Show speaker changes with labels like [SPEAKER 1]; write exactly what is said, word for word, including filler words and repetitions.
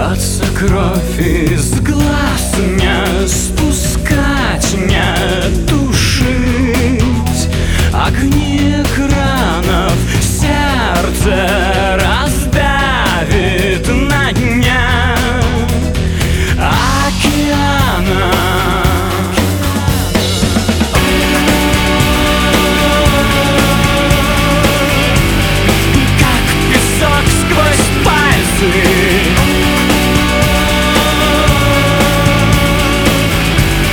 [SPEAKER 1] Льется кровь из глаз, не спускать, не тушить огни экранов, сердце